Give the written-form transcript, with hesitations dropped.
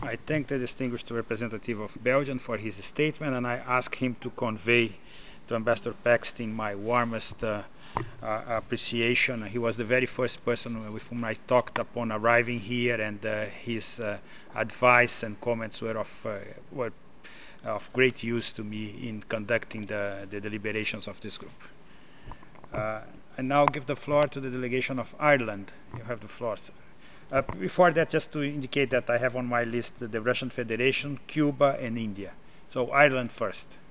I thank the distinguished representative of Belgium for his statement, and I ask him to convey to Ambassador Paxton my warmest appreciation. He was the very first person with whom I talked upon arriving here, and his advice and comments were of great use to me in conducting the deliberations of this group. I now give the floor to the delegation of Ireland. You have the floor, sir. Before that, just to indicate that I have on my list the Russian Federation, Cuba, and India. So Ireland first.